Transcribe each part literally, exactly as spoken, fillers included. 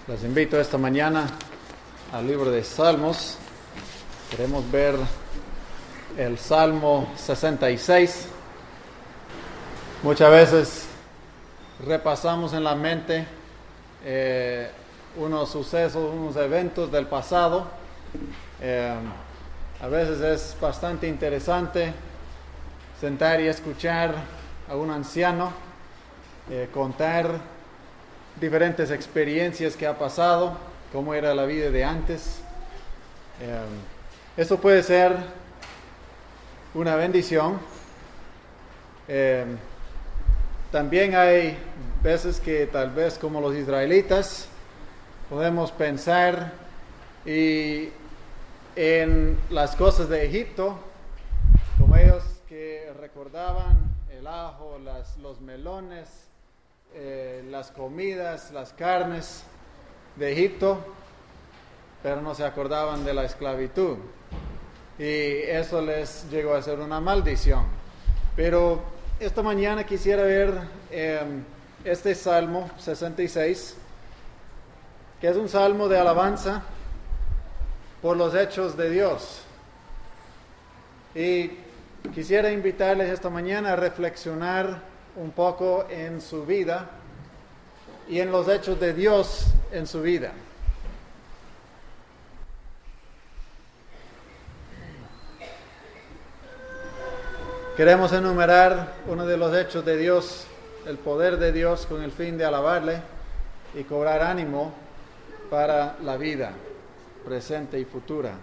Les invito esta mañana al libro de Salmos. Queremos ver el Salmo sesenta y seis. Muchas veces repasamos en la mente eh, unos sucesos, unos eventos del pasado. Eh, a veces es bastante interesante sentar y escuchar a un anciano eh, contar diferentes experiencias que ha pasado, cómo era la vida de antes. Eh, eso puede ser una bendición. Eh, también hay veces que tal vez como los israelitas podemos pensar y en las cosas de Egipto, como ellos que recordaban el ajo, las, los melones, Eh, las comidas, las carnes de Egipto, pero no se acordaban de la esclavitud, y eso les llegó a ser una maldición. Pero esta mañana quisiera ver eh, este Salmo sesenta y seis, que es un salmo de alabanza por los hechos de Dios, y quisiera invitarles esta mañana a reflexionar un poco en su vida y en los hechos de Dios en su vida. Queremos enumerar uno de los hechos de Dios, el poder de Dios, con el fin de alabarle y cobrar ánimo para la vida presente y futura.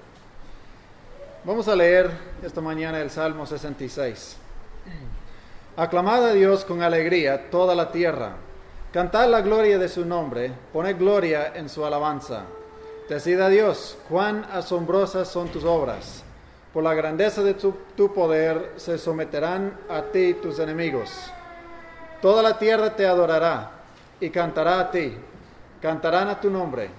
Vamos a leer esta mañana el Salmo sesenta y seis. Aclamad a Dios con alegría toda la tierra, cantad la gloria de su nombre, poned gloria en su alabanza. Decid a Dios, cuán asombrosas son tus obras. Por la grandeza de tu, tu poder se someterán a ti tus enemigos. Toda la tierra te adorará y cantará a ti, cantarán a tu nombre.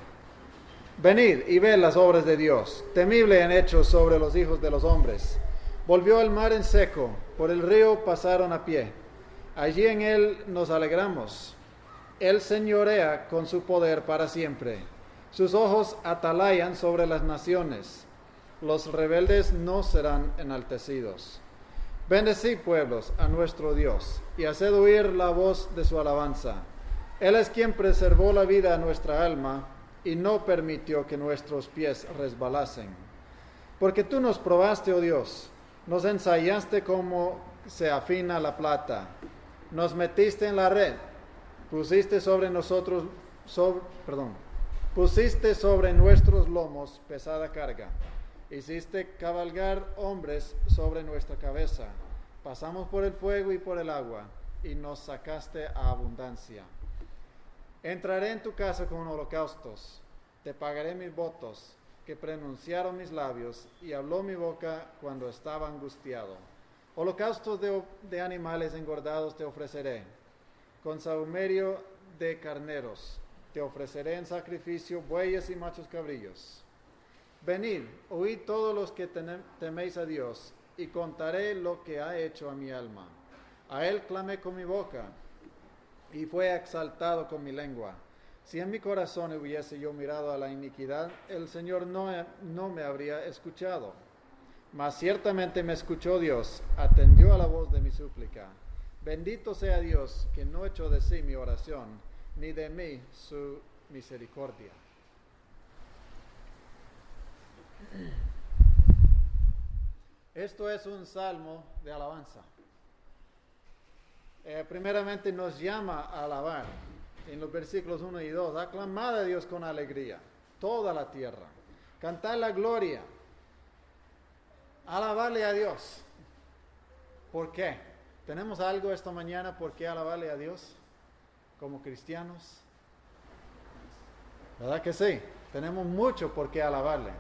Venid y ved las obras de Dios, temible en hechos sobre los hijos de los hombres. Volvió el mar en seco, por el río pasaron a pie. Allí en él nos alegramos. Él señorea con su poder para siempre. Sus ojos atalayan sobre las naciones. Los rebeldes no serán enaltecidos. Bendecid, pueblos, a nuestro Dios, y haced oír la voz de su alabanza. Él es quien preservó la vida a nuestra alma, y no permitió que nuestros pies resbalasen. Porque tú nos probaste, oh Dios, nos ensayaste como se afina la plata, nos metiste en la red, pusiste sobre nosotros, sobre, perdón, pusiste sobre nuestros lomos pesada carga, hiciste cabalgar hombres sobre nuestra cabeza, pasamos por el fuego y por el agua, y nos sacaste a abundancia. Entraré en tu casa con holocaustos, te pagaré mis votos, que pronunciaron mis labios, y habló mi boca cuando estaba angustiado. Holocaustos de, de animales engordados te ofreceré, con sahumerio de carneros te ofreceré en sacrificio bueyes y machos cabrillos. Venid, oíd todos los que teméis a Dios, y contaré lo que ha hecho a mi alma. A él clamé con mi boca, y fue exaltado con mi lengua. Si en mi corazón hubiese yo mirado a la iniquidad, el Señor no, no me habría escuchado. Mas ciertamente me escuchó Dios, atendió a la voz de mi súplica. Bendito sea Dios, que no echó de sí mi oración, ni de mí su misericordia. Esto es un salmo de alabanza. Eh, primeramente nos llama a alabar. En los versículos uno y dos, aclamad a Dios con alegría, toda la tierra, cantad la gloria, alabarle a Dios. ¿Por qué? ¿Tenemos algo esta mañana por qué alabarle a Dios como cristianos? ¿Verdad que sí? Tenemos mucho por qué alabarle.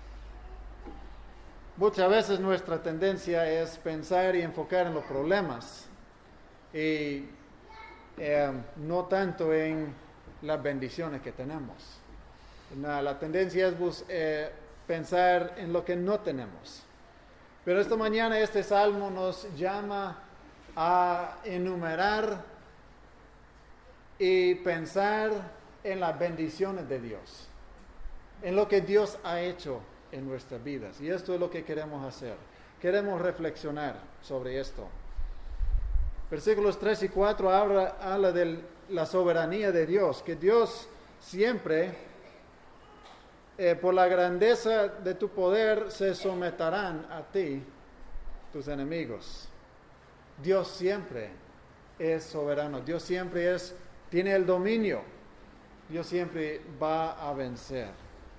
Muchas veces nuestra tendencia es pensar y enfocar en los problemas y Eh, no tanto en las bendiciones que tenemos. La, la tendencia es bus, eh, pensar en lo que no tenemos. Pero esta mañana este salmo nos llama a enumerar y pensar en las bendiciones de Dios, en lo que Dios ha hecho en nuestras vidas. Y esto es lo que queremos hacer. Queremos reflexionar sobre esto. Versículos tres y cuatro habla, habla de la soberanía de Dios, que Dios siempre, eh, por la grandeza de tu poder, se someterán a ti, tus enemigos. Dios siempre es soberano, Dios siempre es, tiene el dominio, Dios siempre va a vencer.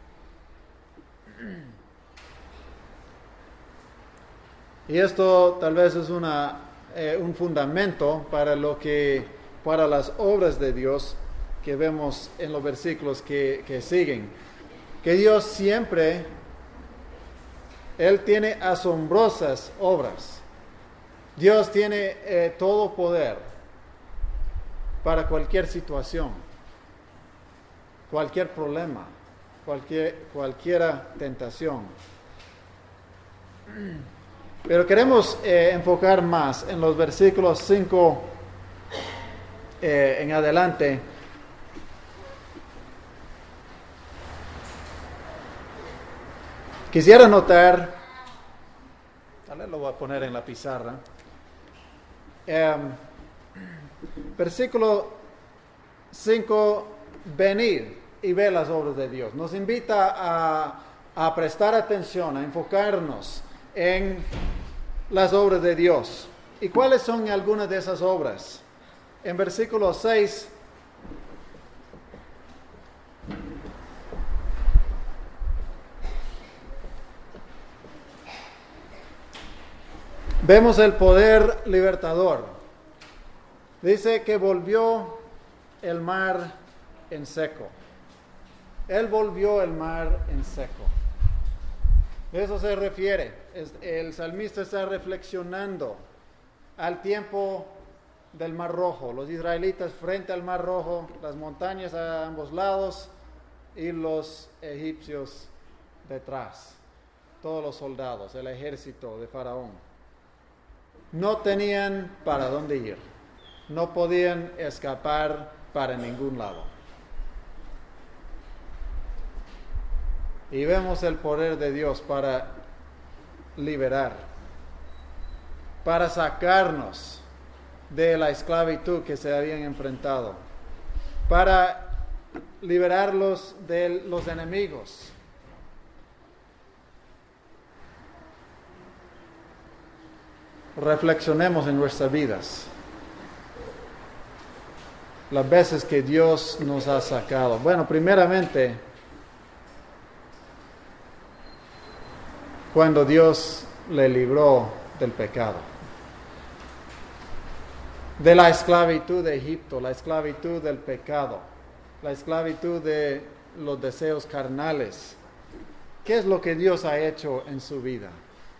Y esto tal vez es una, eh, un fundamento para lo que, para las obras de Dios que vemos en los versículos que, que siguen. Que Dios siempre, Él tiene asombrosas obras. Dios tiene eh, todo poder para cualquier situación, cualquier problema, cualquier cualquiera tentación. Pero queremos eh, enfocar más en los versículos cinco eh, en adelante. Quisiera notar, tal vez lo voy a poner en la pizarra, eh, versículo cinco, venid y ve las obras de Dios. Nos invita a, a prestar atención, a enfocarnos en las obras de Dios. ¿Y cuáles son algunas de esas obras? En versículo seis, vemos el poder libertador. Dice que volvió el mar en seco. Él volvió el mar en seco. De eso se refiere. El salmista está reflexionando al tiempo del Mar Rojo. Los israelitas frente al Mar Rojo, las montañas a ambos lados y los egipcios detrás. Todos los soldados, el ejército de Faraón. No tenían para dónde ir. No podían escapar para ningún lado. Y vemos el poder de Dios para liberar, para sacarnos de la esclavitud que se habían enfrentado, para liberarlos de los enemigos. Reflexionemos en nuestras vidas las veces que Dios nos ha sacado. Bueno, primeramente, cuando Dios le libró del pecado, de la esclavitud de Egipto, la esclavitud del pecado, la esclavitud de los deseos carnales. ¿Qué es lo que Dios ha hecho en su vida?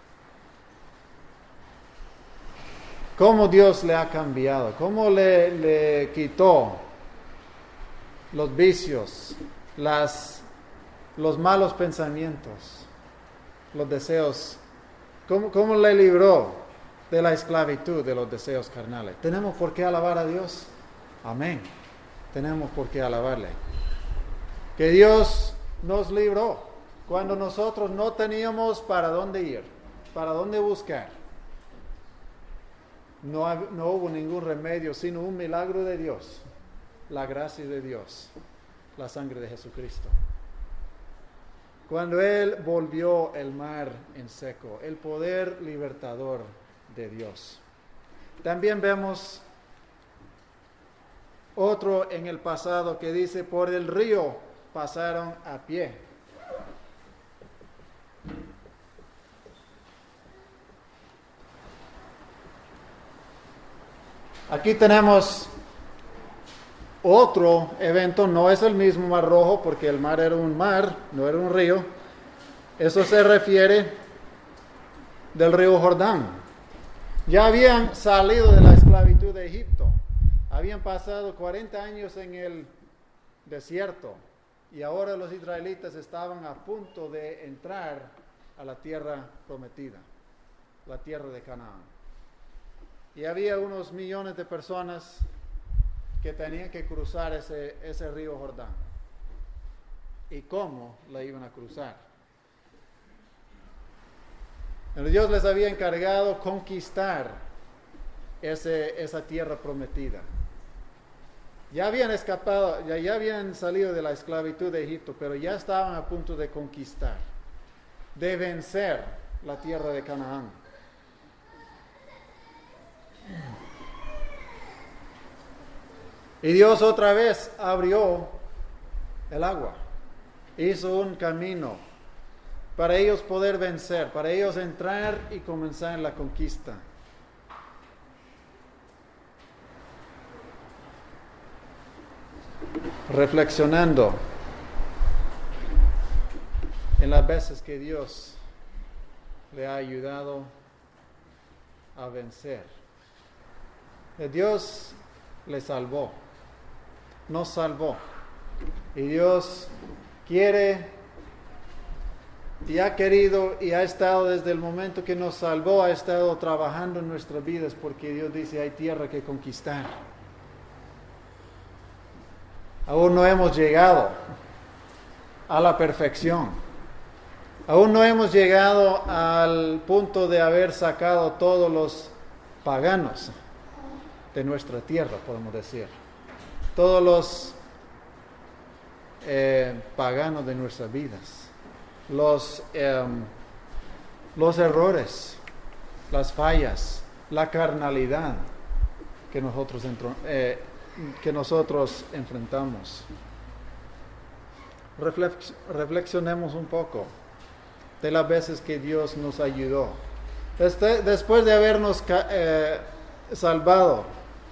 ¿Cómo Dios le ha cambiado? ¿Cómo le, le quitó los vicios, las, los malos pensamientos, los deseos? ¿Cómo, cómo le libró de la esclavitud de los deseos carnales? ¿Tenemos por qué alabar a Dios? Amén. Tenemos por qué alabarle. Que Dios nos libró cuando nosotros no teníamos para dónde ir, para dónde buscar. No, no hubo ningún remedio, sino un milagro de Dios, la gracia de Dios, la sangre de Jesucristo. Cuando Él volvió el mar en seco, el poder libertador de Dios. También vemos otro en el pasado que dice, por el río pasaron a pie. Aquí tenemos otro evento, no es el mismo Mar Rojo, porque el mar era un mar, no era un río. Eso se refiere del río Jordán. Ya habían salido de la esclavitud de Egipto, habían pasado cuarenta años en el desierto, y ahora los israelitas estaban a punto de entrar a la tierra prometida, la tierra de Canaán. Y había unos millones de personas que tenían que cruzar ese, ese río Jordán. ¿Y cómo la iban a cruzar? Pero Dios les había encargado conquistar ese, esa tierra prometida. Ya habían escapado, ya, ya habían salido de la esclavitud de Egipto, pero ya estaban a punto de conquistar, de vencer la tierra de Canaán. Y Dios otra vez abrió el agua, hizo un camino para ellos poder vencer, para ellos entrar y comenzar la conquista. Reflexionando en las veces que Dios le ha ayudado a vencer. Dios le salvó, nos salvó. Y Dios quiere y ha querido y ha estado desde el momento que nos salvó, ha estado trabajando en nuestras vidas, porque Dios dice, hay tierra que conquistar. Aún no hemos llegado a la perfección. Aún no hemos llegado al punto de haber sacado todos los paganos de nuestra tierra, podemos decir. Todos los eh, paganos de nuestras vidas. Los, eh, los errores, las fallas, la carnalidad que nosotros entro, eh, que nosotros enfrentamos. Reflex, reflexionemos un poco de las veces que Dios nos ayudó. Este, después de habernos eh, salvado,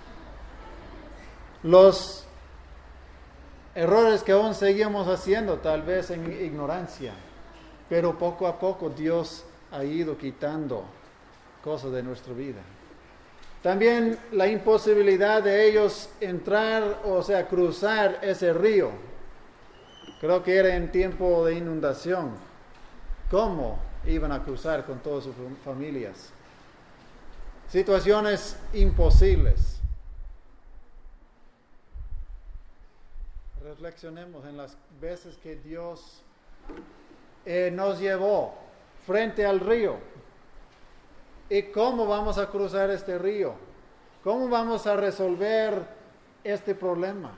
los errores que aún seguimos haciendo, tal vez en ignorancia, pero poco a poco Dios ha ido quitando cosas de nuestra vida. También la imposibilidad de ellos entrar, o sea, cruzar ese río. Creo que era en tiempo de inundación. ¿Cómo iban a cruzar con todas sus familias? Situaciones imposibles. Reflexionemos en las veces que Dios eh, nos llevó frente al río. ¿Y cómo vamos a cruzar este río? ¿Cómo vamos a resolver este problema?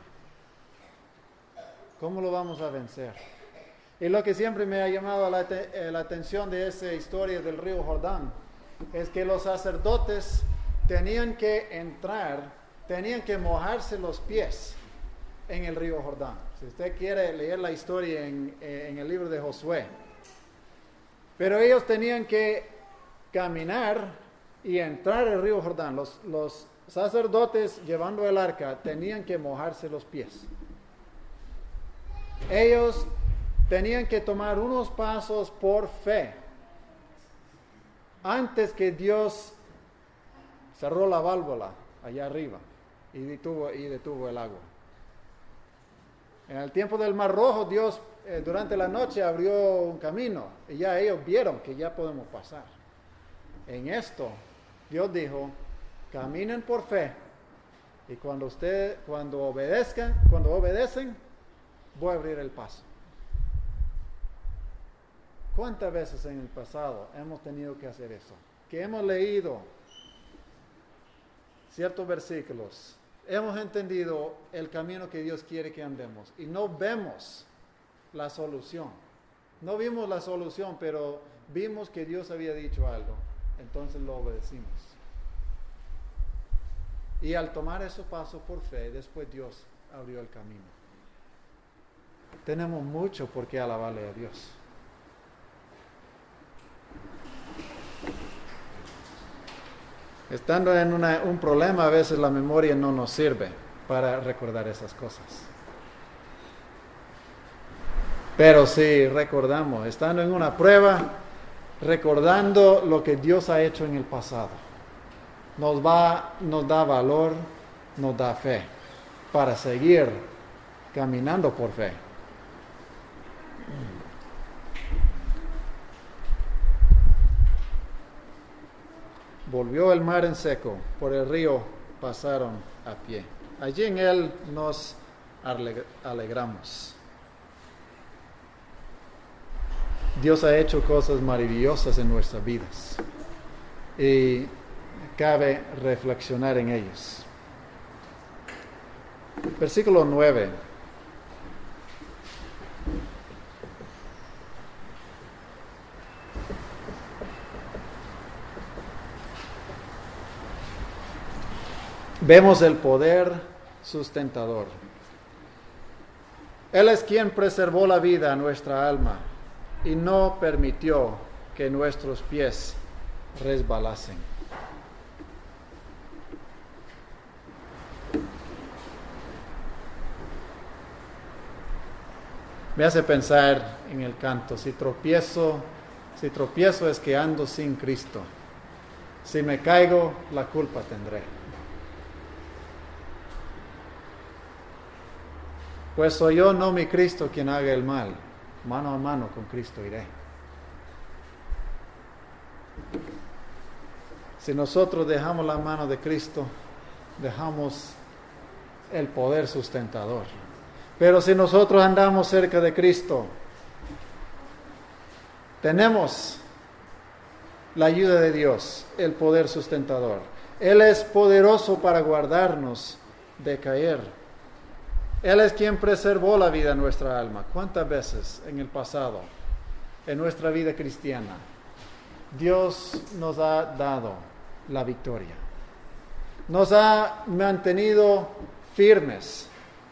¿Cómo lo vamos a vencer? Y lo que siempre me ha llamado la, te- la atención de esa historia del río Jordán es que los sacerdotes tenían que entrar, tenían que mojarse los pies en el río Jordán. Si usted quiere leer la historia en, en el libro de Josué. Pero ellos tenían que caminar y entrar al río Jordán. Los, los sacerdotes llevando el arca tenían que mojarse los pies. Ellos tenían que tomar unos pasos por fe antes que Dios cerró la válvula allá arriba y detuvo, y detuvo el agua. En el tiempo del Mar Rojo, Dios eh, durante la noche abrió un camino y ya ellos vieron que ya podemos pasar. En esto, Dios dijo, caminen por fe y cuando usted, cuando obedezcan, cuando obedecen, voy a abrir el paso. ¿Cuántas veces en el pasado hemos tenido que hacer eso? Que hemos leído ciertos versículos, hemos entendido el camino que Dios quiere que andemos y no vemos la solución. No vimos la solución, pero vimos que Dios había dicho algo, entonces lo obedecimos. Y al tomar esos pasos por fe, después Dios abrió el camino. Tenemos mucho por qué alabarle a Dios. Estando en una, un problema, a veces la memoria no nos sirve para recordar esas cosas. Pero si recordamos, estando en una prueba, recordando lo que Dios ha hecho en el pasado, nos va, nos da valor, nos da fe para seguir caminando por fe. Volvió el mar en seco, por el río pasaron a pie. Allí en Él nos alegramos. Dios ha hecho cosas maravillosas en nuestras vidas y cabe reflexionar en ellas. Versículo nueve. Vemos el poder sustentador. Él es quien preservó la vida a nuestra alma y no permitió que nuestros pies resbalasen. Me hace pensar en el canto, si tropiezo, si tropiezo es que ando sin Cristo. Si me caigo, la culpa tendré. Pues soy yo, no mi Cristo, quien haga el mal. Mano a mano con Cristo iré. Si nosotros dejamos la mano de Cristo, dejamos el poder sustentador. Pero si nosotros andamos cerca de Cristo, tenemos la ayuda de Dios, el poder sustentador. Él es poderoso para guardarnos de caer. Él es quien preservó la vida en nuestra alma. ¿Cuántas veces en el pasado, en nuestra vida cristiana, Dios nos ha dado la victoria? Nos ha mantenido firmes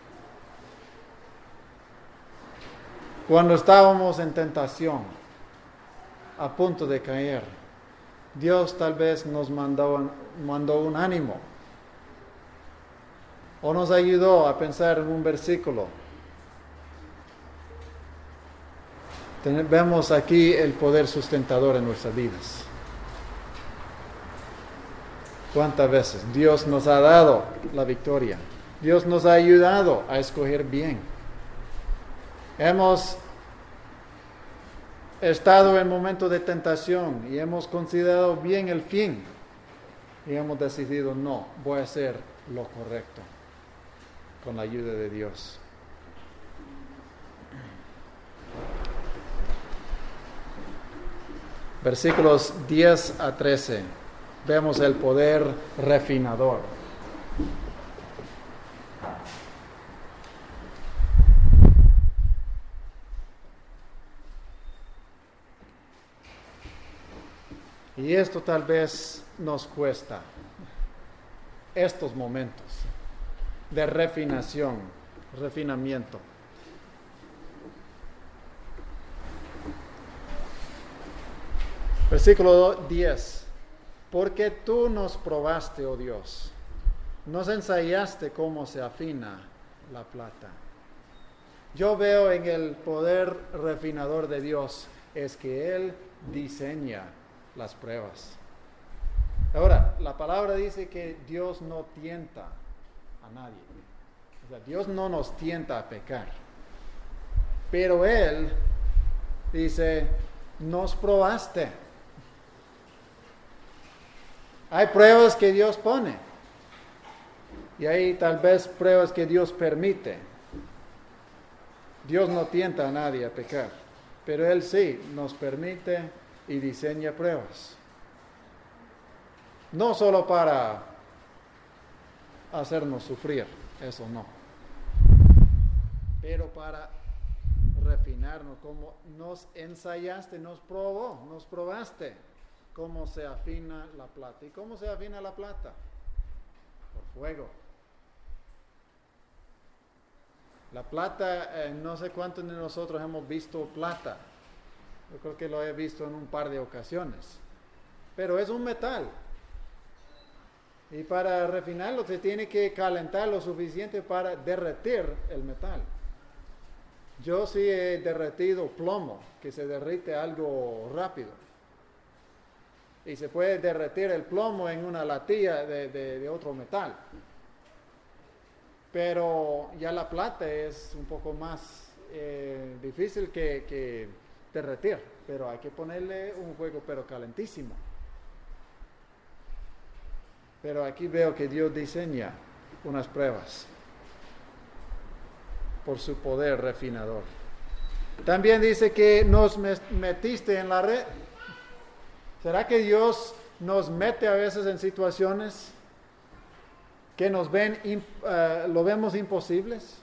cuando estábamos en tentación, a punto de caer. Dios tal vez nos mandó, mandó un ánimo, o nos ayudó a pensar en un versículo. Ten, vemos aquí el poder sustentador en nuestras vidas. ¿Cuántas veces Dios nos ha dado la victoria? Dios nos ha ayudado a escoger bien. Hemos estado en momentos de tentación y hemos considerado bien el fin y hemos decidido, no, voy a hacer lo correcto con la ayuda de Dios. Versículos diez a trece, vemos el poder refinador. Y esto tal vez nos cuesta, estos momentos de refinación, refinamiento. Versículo diez. Porque tú nos probaste, oh Dios, nos ensayaste cómo se afina la plata. Yo veo en el poder refinador de Dios es que Él diseña las pruebas. Ahora, la palabra dice que Dios no tienta a nadie. O sea, Dios no nos tienta a pecar. Pero Él dice, nos probaste. Hay pruebas que Dios pone. Y hay tal vez pruebas que Dios permite. Dios no tienta a nadie a pecar. Pero Él sí nos permite y diseña pruebas. No solo para hacernos sufrir, eso no. Pero para refinarnos, como nos ensayaste, nos probó, nos probaste cómo se afina la plata. ¿Y cómo se afina la plata? Por fuego. La plata, eh, no sé cuántos de nosotros hemos visto plata. Yo creo que lo he visto en un par de ocasiones. Pero es un metal. Y para refinarlo se tiene que calentar lo suficiente para derretir el metal. Yo sí he derretido plomo, que se derrite algo rápido. Y se puede derretir el plomo en una latilla de, de, de otro metal. Pero ya la plata es un poco más eh, difícil que, que derretir. Pero hay que ponerle un fuego, pero calentísimo. Pero aquí veo que Dios diseña unas pruebas por su poder refinador. También dice que nos metiste en la red. ¿Será que Dios nos mete a veces en situaciones que nos ven, uh, lo vemos imposibles?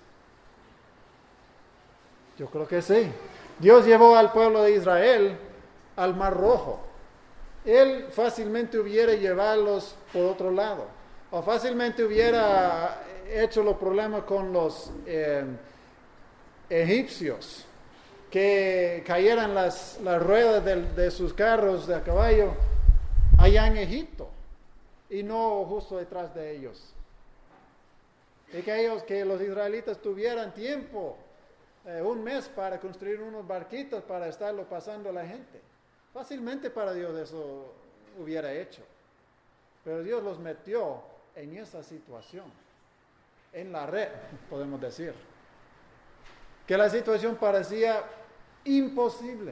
Yo creo que sí. Dios llevó al pueblo de Israel al Mar Rojo. Él fácilmente hubiera llevarlos por otro lado, o fácilmente hubiera hecho los problemas con los eh, egipcios, que cayeran las, las ruedas de, de sus carros de a caballo allá en Egipto y no justo detrás de ellos. Y que ellos, que los israelitas tuvieran tiempo, eh, un mes para construir unos barquitos para estarlo pasando a la gente. Fácilmente para Dios eso hubiera hecho. Pero Dios los metió en esa situación, en la red, podemos decir. Que la situación parecía imposible.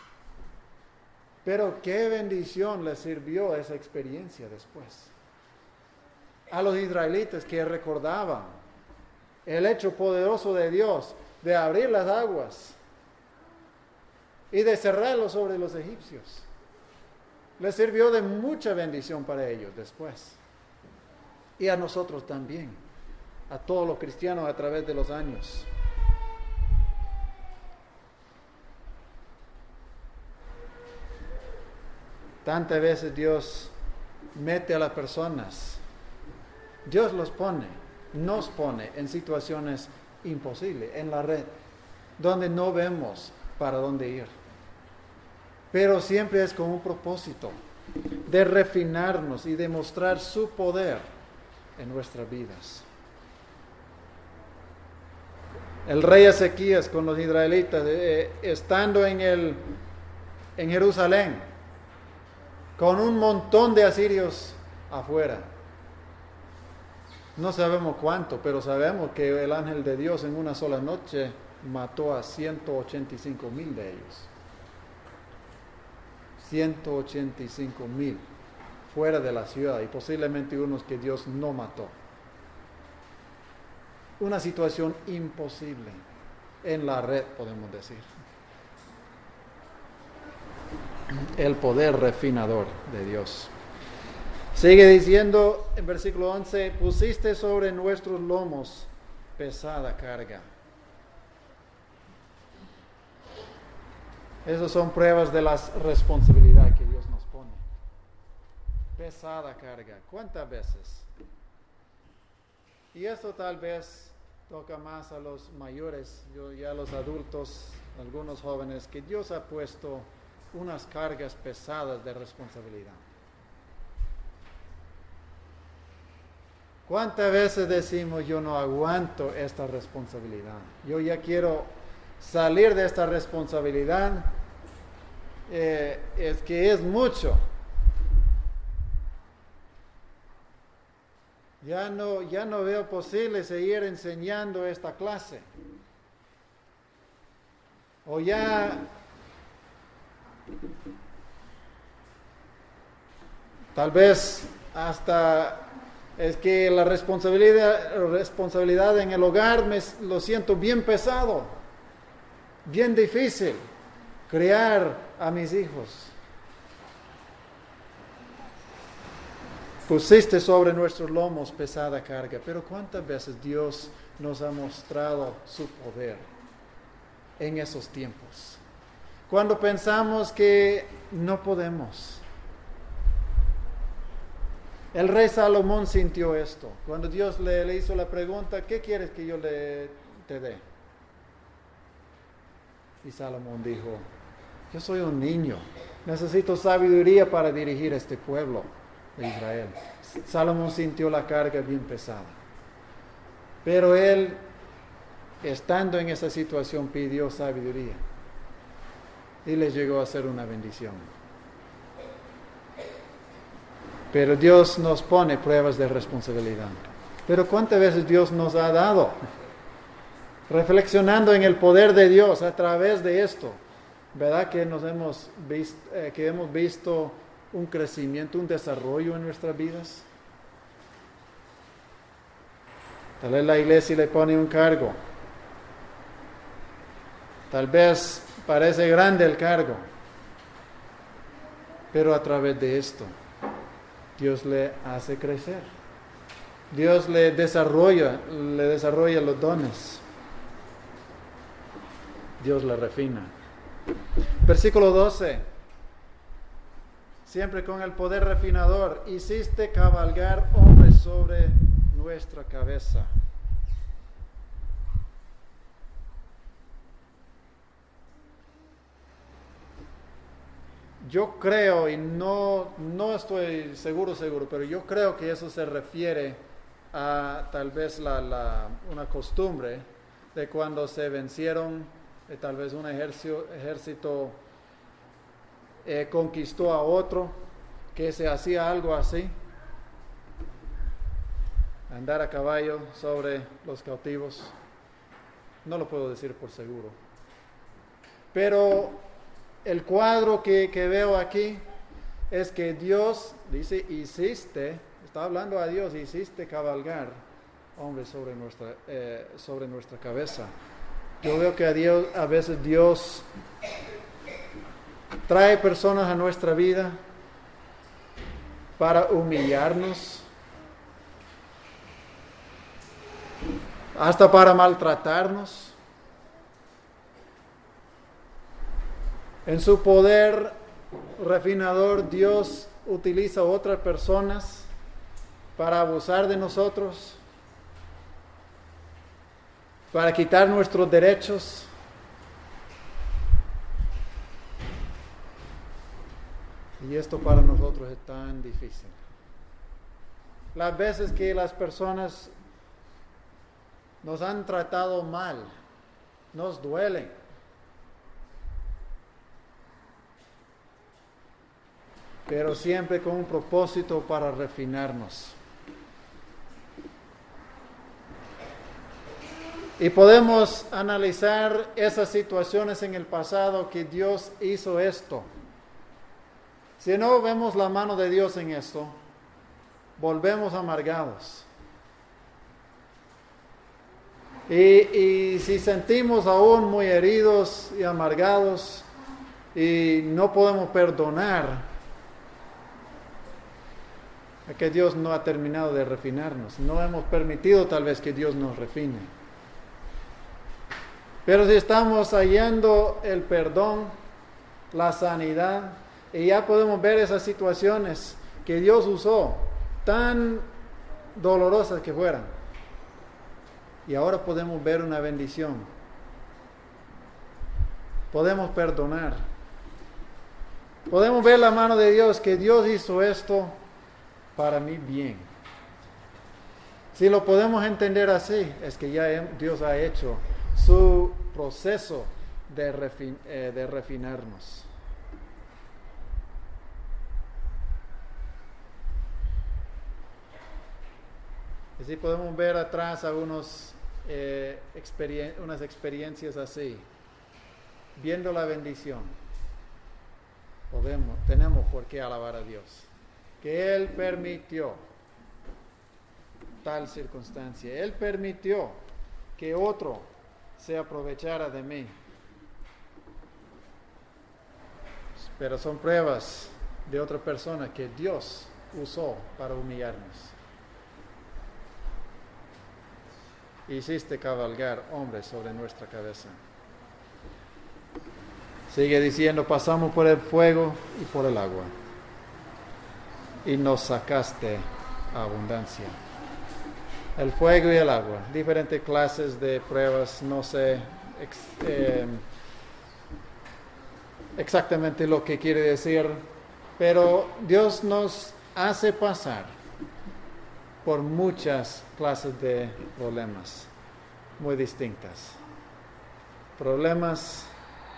Pero qué bendición les sirvió esa experiencia después. A los israelitas que recordaban el hecho poderoso de Dios de abrir las aguas y de cerrarlo sobre los egipcios. Les sirvió de mucha bendición para ellos después. Y a nosotros también, a todos los cristianos a través de los años. Tantas veces Dios mete a las personas, Dios los pone, nos pone en situaciones imposibles, en la red, donde no vemos para dónde ir. Pero siempre es con un propósito de refinarnos y demostrar su poder en nuestras vidas. El rey Ezequías con los israelitas, eh, estando en, el, en Jerusalén, con un montón de asirios afuera. No sabemos cuánto, pero sabemos que el ángel de Dios en una sola noche mató a ciento ochenta y cinco mil de ellos. ciento ochenta y cinco mil fuera de la ciudad y posiblemente unos que Dios no mató. Una situación imposible en la red, podemos decir. El poder refinador de Dios. Sigue diciendo en versículo once, pusiste sobre nuestros lomos pesada carga. Esas son pruebas de la responsabilidad que Dios nos pone. Pesada carga. ¿Cuántas veces? Y esto tal vez toca más a los mayores, yo ya a los adultos, algunos jóvenes, que Dios ha puesto unas cargas pesadas de responsabilidad. ¿Cuántas veces decimos yo no aguanto esta responsabilidad? Yo ya quiero salir de esta responsabilidad. Eh, es que es mucho. Ya no, ya no veo posible seguir enseñando esta clase. O ya tal vez hasta es que la responsabilidad, responsabilidad en el hogar me lo siento bien pesado, bien difícil, criar a mis hijos. Pusiste sobre nuestros lomos pesada carga, pero ¿cuántas veces Dios nos ha mostrado su poder en esos tiempos? Cuando pensamos que no podemos. El rey Salomón sintió esto. Cuando Dios le, le hizo la pregunta, ¿qué quieres que yo le, te dé? Y Salomón dijo, yo soy un niño, necesito sabiduría para dirigir este pueblo de Israel. Salomón sintió la carga bien pesada. Pero él, estando en esa situación, pidió sabiduría. Y le llegó a ser una bendición. Pero Dios nos pone pruebas de responsabilidad. Pero ¿cuántas veces Dios nos ha dado? Reflexionando en el poder de Dios a través de esto, ¿verdad? Que nos hemos visto, eh, que hemos visto un crecimiento, un desarrollo en nuestras vidas. Tal vez la iglesia le pone un cargo. Tal vez parece grande el cargo. Pero a través de esto, Dios le hace crecer. Dios le desarrolla, le desarrolla los dones. Dios le refina. Versículo doce. Siempre con el poder refinador, hiciste cabalgar hombres sobre nuestra cabeza. Yo creo, y no, no estoy seguro, seguro, pero yo creo que eso se refiere a tal vez la, la, una costumbre de cuando se vencieron, eh, tal vez un ejército, ejército eh, conquistó a otro, que se hacía algo así, andar a caballo sobre los cautivos. No lo puedo decir por seguro, pero el cuadro que, que veo aquí es que Dios dice, hiciste, está hablando a Dios, hiciste cabalgar hombres sobre nuestra, eh, sobre nuestra cabeza. Yo veo que a, Dios, a veces Dios trae personas a nuestra vida para humillarnos, hasta para maltratarnos. En su poder refinador, Dios utiliza a otras personas para abusar de nosotros, para quitar nuestros derechos. Y esto para nosotros es tan difícil. Las veces que las personas nos han tratado mal, nos duelen. Pero siempre con un propósito para refinarnos. Y podemos analizar esas situaciones en el pasado que Dios hizo esto. Si no vemos la mano de Dios en esto, volvemos amargados. Y, y si sentimos aún muy heridos y amargados y no podemos perdonar, que Dios no ha terminado de refinarnos. No hemos permitido tal vez que Dios nos refine. Pero si estamos hallando el perdón, la sanidad, y ya podemos ver esas situaciones que Dios usó, tan dolorosas que fueran, y ahora podemos ver una bendición. Podemos perdonar. Podemos ver la mano de Dios, que Dios hizo esto para mi bien. Si lo podemos entender así, es que ya Dios ha hecho su proceso de, refin, eh, de refinarnos. Así podemos ver atrás algunos, eh, experien- unas experiencias así, viendo la bendición. Podemos, tenemos por qué alabar a Dios, que Él permitió tal circunstancia. Él permitió que otro se aprovechara de mí. Pero son pruebas de otra persona que Dios usó para humillarnos. Hiciste cabalgar hombres sobre nuestra cabeza. Sigue diciendo, pasamos por el fuego y por el agua, y nos sacaste a abundancia. El fuego y el agua, diferentes clases de pruebas, no sé ex, eh, exactamente lo que quiere decir, pero Dios nos hace pasar por muchas clases de problemas muy distintas. Problemas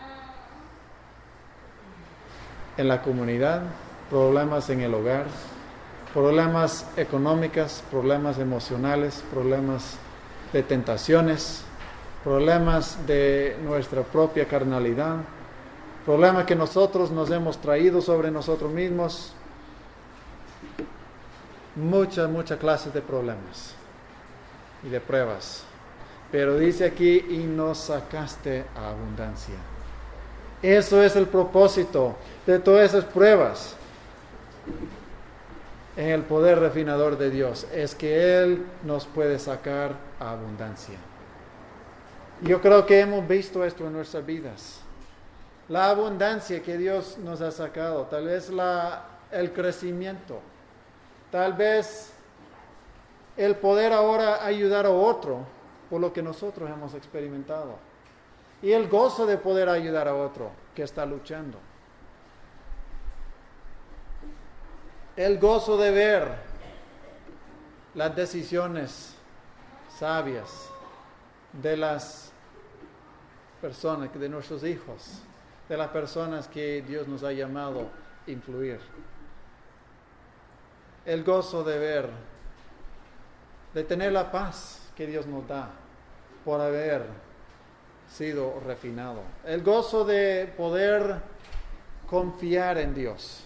en la comunidad, problemas en el hogar, problemas económicos, problemas emocionales, problemas de tentaciones, problemas de nuestra propia carnalidad, problemas que nosotros nos hemos traído sobre nosotros mismos, muchas, muchas clases de problemas. y de pruebas. Pero dice aquí, y nos sacaste a abundancia. Eso es el propósito de todas esas pruebas en el poder refinador de Dios. Es que Él nos puede sacar a abundancia. Yo creo que hemos visto esto en nuestras vidas. La abundancia que Dios nos ha sacado, tal vez la, el crecimiento, tal vez el poder ahora ayudar a otro por lo que nosotros hemos experimentado. Y el gozo de poder ayudar a otro que está luchando. El gozo de ver las decisiones sabias de las personas, de nuestros hijos, de las personas que Dios nos ha llamado a influir. El gozo de ver, de tener la paz que Dios nos da por haber sido refinado. El gozo de poder confiar en Dios.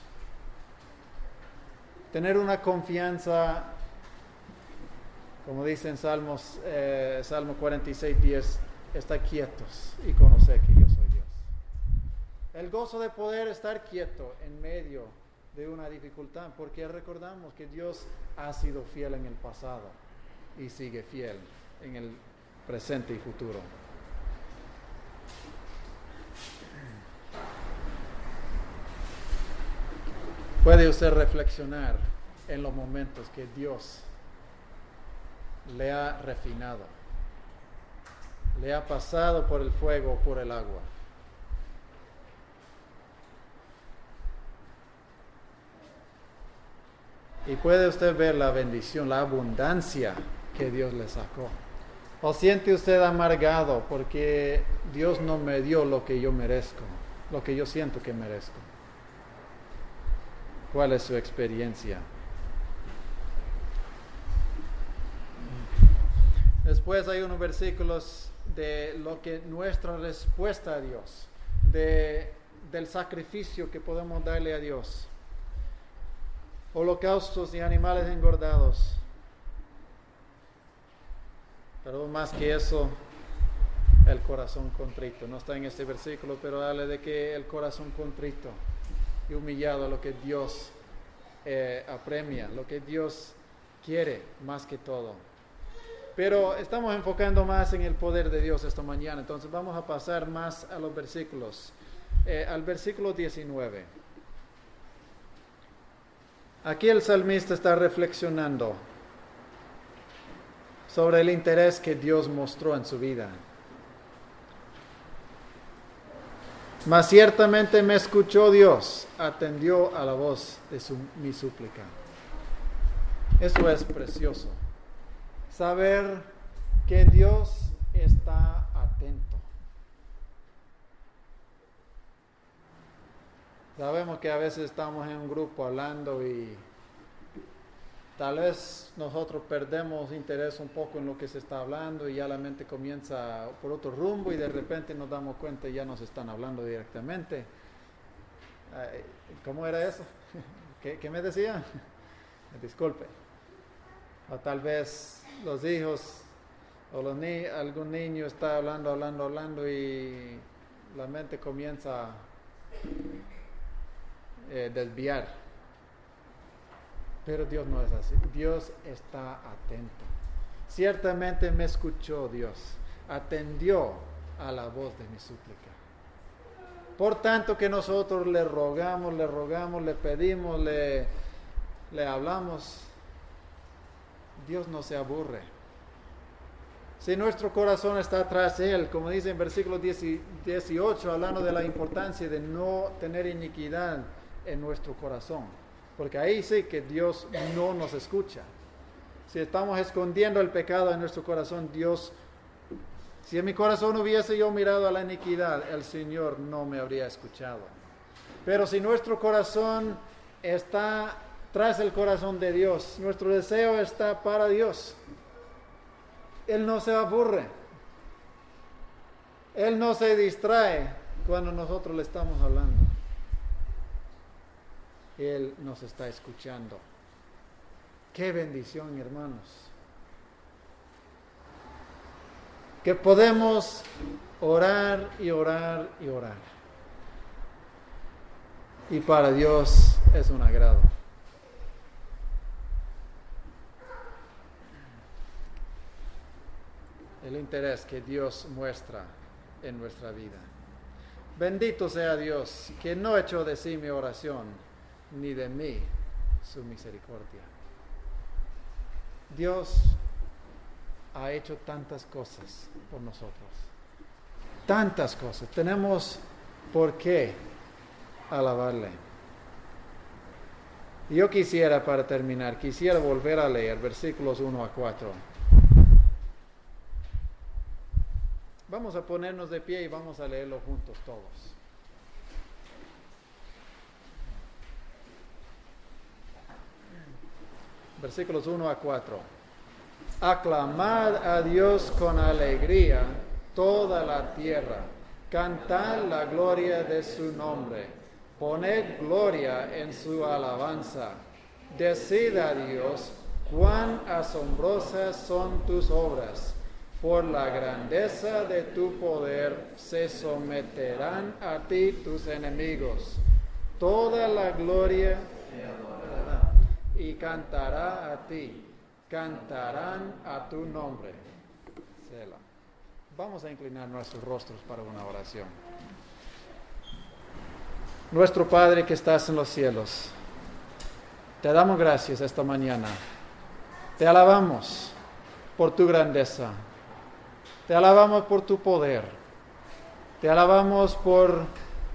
Tener una confianza, como dice en Salmos, eh, Salmo cuarenta y seis, diez, estar quietos y conocer que yo soy Dios. El gozo de poder estar quieto en medio de una dificultad, porque recordamos que Dios ha sido fiel en el pasado y sigue fiel en el presente y futuro. Puede usted reflexionar en los momentos que Dios le ha refinado, le ha pasado por el fuego o por el agua. Y puede usted ver la bendición, la abundancia que Dios le sacó. ¿O siente usted amargado porque Dios no me dio lo que yo merezco, lo que yo siento que merezco? ¿Cuál es su experiencia? Después hay unos versículos de lo que nuestra respuesta a Dios, de, del sacrificio que podemos darle a Dios. Holocaustos y animales engordados. Pero más que eso, el corazón contrito. No está en este versículo, pero habla de que el corazón contrito y humillado, lo que Dios eh, apremia, lo que Dios quiere más que todo. Pero estamos enfocando más en el poder de Dios esta mañana, entonces vamos a pasar más a los versículos. Eh, al versículo diecinueve. Aquí el salmista está reflexionando sobre el interés que Dios mostró en su vida. Mas ciertamente me escuchó Dios, atendió a la voz de su, mi súplica. Eso es precioso. Saber que Dios está atento. Sabemos que a veces estamos en un grupo hablando y tal vez nosotros perdemos interés un poco en lo que se está hablando y ya la mente comienza por otro rumbo y de repente nos damos cuenta y ya nos están hablando directamente. ¿Cómo era eso? ¿Qué, qué me decía? Disculpe. O tal vez los hijos o los ni- algún niño está hablando, hablando, hablando y la mente comienza a eh, desviar. Pero Dios no es así. Dios está atento. Ciertamente me escuchó Dios. Atendió a la voz de mi súplica. Por tanto que nosotros le rogamos, le rogamos, le pedimos, le, le hablamos. Dios no se aburre. Si nuestro corazón está tras Él, como dice en versículo dieciocho, hablando de la importancia de no tener iniquidad en nuestro corazón. Porque ahí sí que Dios no nos escucha. Si estamos escondiendo el pecado en nuestro corazón, Dios, si en mi corazón hubiese yo mirado a la iniquidad, el Señor no me habría escuchado. Pero si nuestro corazón está tras el corazón de Dios, nuestro deseo está para Dios, Él no se aburre. Él no se distrae cuando nosotros le estamos hablando. Él nos está escuchando. Qué bendición, hermanos. que podemos orar y orar y orar. Y para Dios es un agrado. El interés que Dios muestra en nuestra vida. Bendito sea Dios, que no echó de sí mi oración, ni de mí su misericordia. Dios ha hecho tantas cosas por nosotros. Tantas cosas. Tenemos por qué alabarle. Yo quisiera, para terminar, quisiera volver a leer versículos uno a cuatro. Vamos a ponernos de pie y vamos a leerlo juntos todos. Versículos uno a cuatro. Aclamad a Dios con alegría toda la tierra. Cantad la gloria de su nombre. Poned gloria en su alabanza. Decid a Dios cuán asombrosas son tus obras. Por la grandeza de tu poder se someterán a ti tus enemigos. Toda la gloria te adorará y cantará a ti. Cantarán a tu nombre. Selah. Vamos a inclinar nuestros rostros para una oración. Nuestro Padre que estás en los cielos, te damos gracias esta mañana. Te alabamos por tu grandeza. Te alabamos por tu poder. Te alabamos por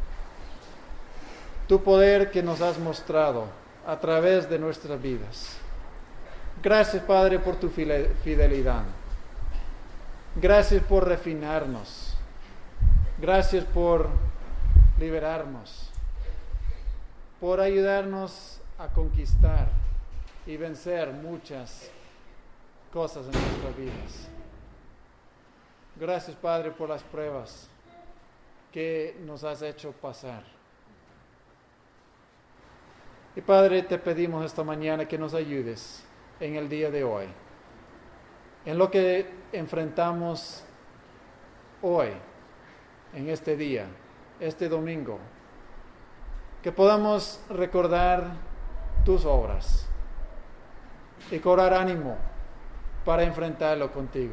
tu poder que nos has mostrado a través de nuestras vidas. Gracias, Padre, por tu fidelidad. Gracias por refinarnos. Gracias por liberarnos. Por ayudarnos a conquistar y vencer muchas cosas en nuestras vidas. Gracias, Padre, por las pruebas que nos has hecho pasar. Y Padre, te pedimos esta mañana que nos ayudes en el día de hoy, en lo que enfrentamos hoy, en este día, este domingo, que podamos recordar tus obras y cobrar ánimo para enfrentarlo contigo.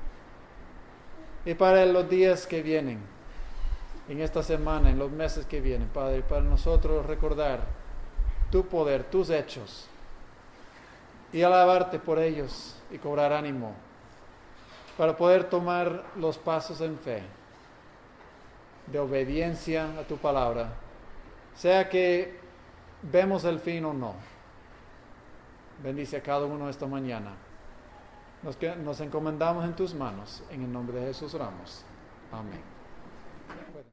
Y para los días que vienen, en esta semana, en los meses que vienen, Padre, para nosotros recordar tu poder, tus hechos, y alabarte por ellos y cobrar ánimo, para poder tomar los pasos en fe, de obediencia a tu palabra, sea que vemos el fin o no. Bendice a cada uno esta mañana. Nos, nos encomendamos en tus manos. En el nombre de Jesús oramos. Amén.